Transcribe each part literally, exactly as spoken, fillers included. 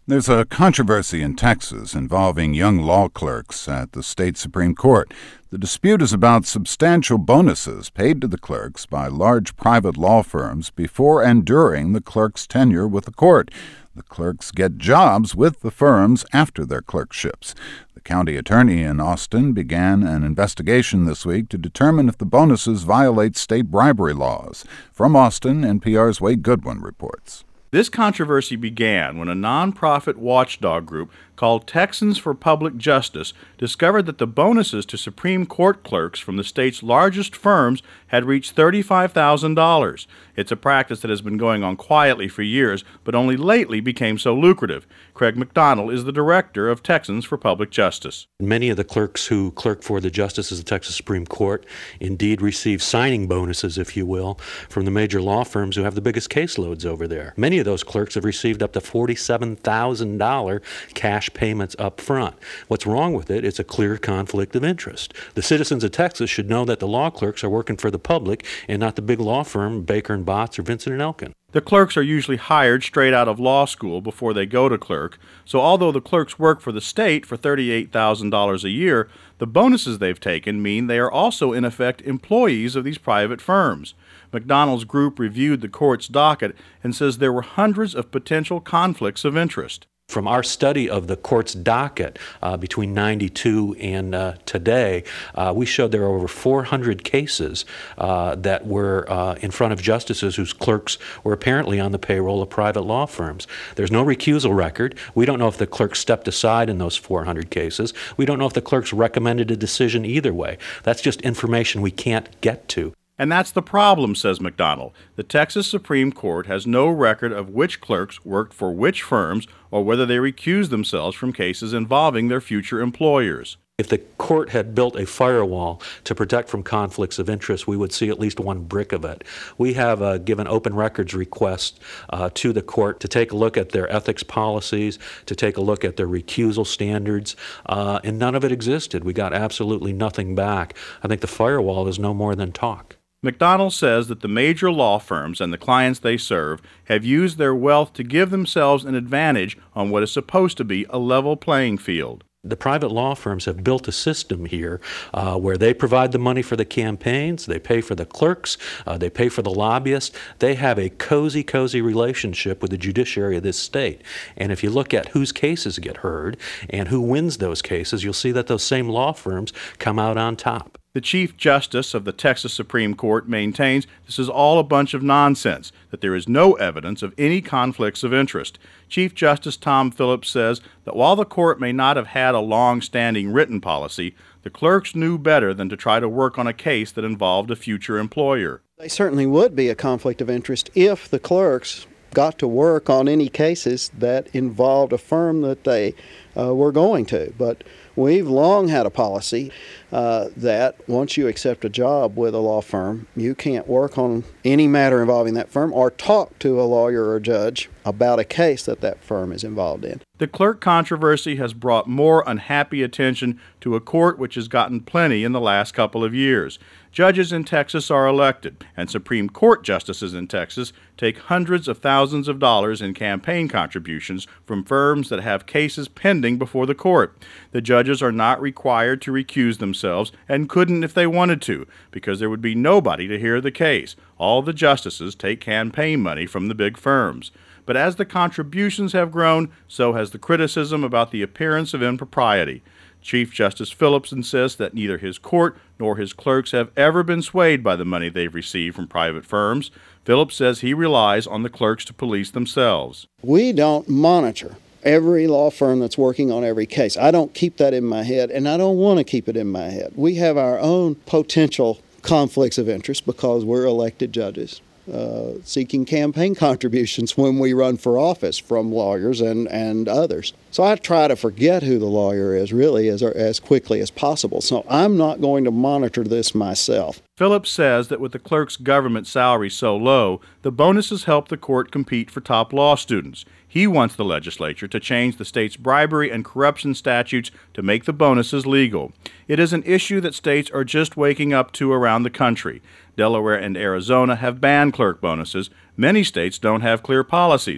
There's a controversy in Texas involving young law clerks at the state Supreme Court. The dispute is about substantial bonuses paid to the clerks by large private law firms before and during the clerk's tenure with the court. The clerks get jobs with the firms after their clerkships. The county attorney in Austin began an investigation this week to determine if the bonuses violate state bribery laws. From Austin, N P R's Wade Goodwin reports. This controversy began when a nonprofit watchdog group called Texans for Public Justice discovered that the bonuses to Supreme Court clerks from the state's largest firms had reached thirty-five thousand dollars. It's a practice that has been going on quietly for years, but only lately became so lucrative. Craig McDonald is the director of Texans for Public Justice. Many of the clerks who clerk for the justices of the Texas Supreme Court indeed receive signing bonuses, if you will, from the major law firms who have the biggest caseloads over there. Many of those clerks have received up to forty-seven thousand dollars cash payments up front. What's wrong with it? It's a clear conflict of interest. The citizens of Texas should know that the law clerks are working for the public and not the big law firm Baker and Botts or Vincent and Elkin. The clerks are usually hired straight out of law school before they go to clerk, so although the clerks work for the state for thirty-eight thousand dollars a year, the bonuses they've taken mean they are also in effect employees of these private firms. McDonald's group reviewed the court's docket and says there were hundreds of potential conflicts of interest. From our study of the court's docket uh, between ninety-two and uh, today, uh, we showed there are over four hundred cases uh, that were uh, in front of justices whose clerks were apparently on the payroll of private law firms. There's no recusal record. We don't know if the clerks stepped aside in those four hundred cases. We don't know if the clerks recommended a decision either way. That's just information we can't get to. And that's the problem, says McDonald. The Texas Supreme Court has no record of which clerks worked for which firms or whether they recused themselves from cases involving their future employers. If the court had built a firewall to protect from conflicts of interest, we would see at least one brick of it. We have uh, given open records requests uh, to the court to take a look at their ethics policies, to take a look at their recusal standards, uh, and none of it existed. We got absolutely nothing back. I think the firewall is no more than talk. McDonald says that the major law firms and the clients they serve have used their wealth to give themselves an advantage on what is supposed to be a level playing field. The private law firms have built a system here uh, where they provide the money for the campaigns, they pay for the clerks, uh, they pay for the lobbyists. They have a cozy, cozy relationship with the judiciary of this state. And if you look at whose cases get heard and who wins those cases, you'll see that those same law firms come out on top. The Chief Justice of the Texas Supreme Court maintains this is all a bunch of nonsense, that there is no evidence of any conflicts of interest. Chief Justice Tom Phillips says that while the court may not have had a long-standing written policy, the clerks knew better than to try to work on a case that involved a future employer. They certainly would be a conflict of interest if the clerks got to work on any cases that involved a firm that they uh, were going to. But we've long had a policy uh, that once you accept a job with a law firm, you can't work on any matter involving that firm or talk to a lawyer or judge about a case that that firm is involved in. The clerk controversy has brought more unhappy attention to a court which has gotten plenty in the last couple of years. Judges in Texas are elected, and Supreme Court justices in Texas take hundreds of thousands of dollars in campaign contributions from firms that have cases pending before the court. The judges are not required to recuse themselves and couldn't if they wanted to, because there would be nobody to hear the case. All the justices take campaign money from the big firms. But as the contributions have grown, so has the criticism about the appearance of impropriety. Chief Justice Phillips insists that neither his court nor his clerks have ever been swayed by the money they've received from private firms. Phillips says he relies on the clerks to police themselves. We don't monitor every law firm that's working on every case. I don't keep that in my head, and I don't want to keep it in my head. We have our own potential conflicts of interest because we're elected judges. Uh, seeking campaign contributions when we run for office from lawyers and, and others. So I try to forget who the lawyer is really as, as quickly as possible. So I'm not going to monitor this myself. Phillips says that with the clerk's government salary so low, the bonuses help the court compete for top law students. He wants the legislature to change the state's bribery and corruption statutes to make the bonuses legal. It is an issue that states are just waking up to around the country. Delaware and Arizona have banned clerk bonuses. Many states don't have clear policies.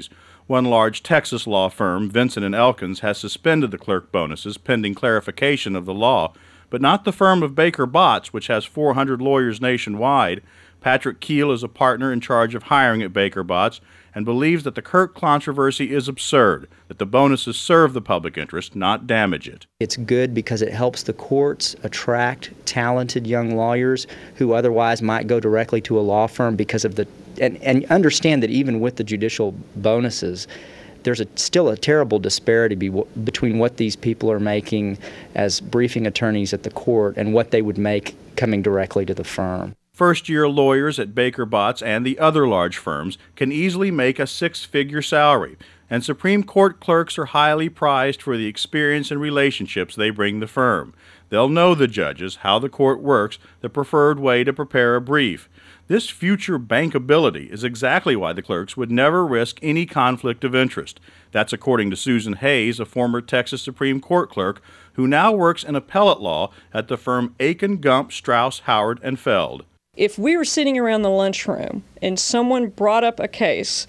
One large Texas law firm, Vincent and Elkins, has suspended the clerk bonuses pending clarification of the law, but not the firm of Baker Botts, which has four hundred lawyers nationwide. Patrick Keel is a partner in charge of hiring at Baker Botts and believes that the Kirk controversy is absurd, that the bonuses serve the public interest, not damage it. It's good because it helps the courts attract talented young lawyers who otherwise might go directly to a law firm because of the and, and understand that even with the judicial bonuses, there's a, still a terrible disparity be, between what these people are making as briefing attorneys at the court and what they would make coming directly to the firm. First-year lawyers at Baker Botts and the other large firms can easily make a six-figure salary, and Supreme Court clerks are highly prized for the experience and relationships they bring the firm. They'll know the judges, how the court works, the preferred way to prepare a brief. This future bankability is exactly why the clerks would never risk any conflict of interest. That's according to Susan Hayes, a former Texas Supreme Court clerk who now works in appellate law at the firm Aiken, Gump, Strauss, Howard, and Feld. If we were sitting around the lunchroom and someone brought up a case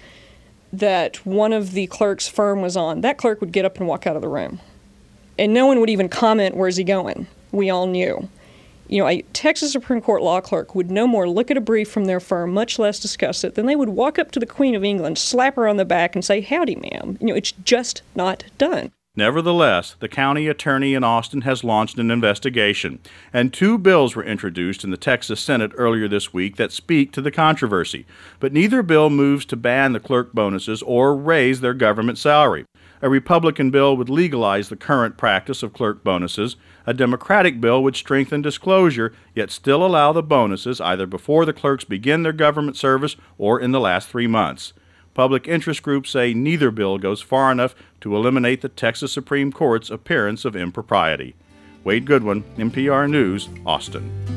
that one of the clerk's firm was on, that clerk would get up and walk out of the room. And no one would even comment, where's he going? We all knew. You know, a Texas Supreme Court law clerk would no more look at a brief from their firm, much less discuss it, than they would walk up to the Queen of England, slap her on the back, and say, howdy, ma'am. You know, it's just not done. Nevertheless, the county attorney in Austin has launched an investigation, and two bills were introduced in the Texas Senate earlier this week that speak to the controversy. But neither bill moves to ban the clerk bonuses or raise their government salary. A Republican bill would legalize the current practice of clerk bonuses. A Democratic bill would strengthen disclosure, yet still allow the bonuses either before the clerks begin their government service or in the last three months. Public interest groups say neither bill goes far enough to eliminate the Texas Supreme Court's appearance of impropriety. Wade Goodwin, N P R News, Austin.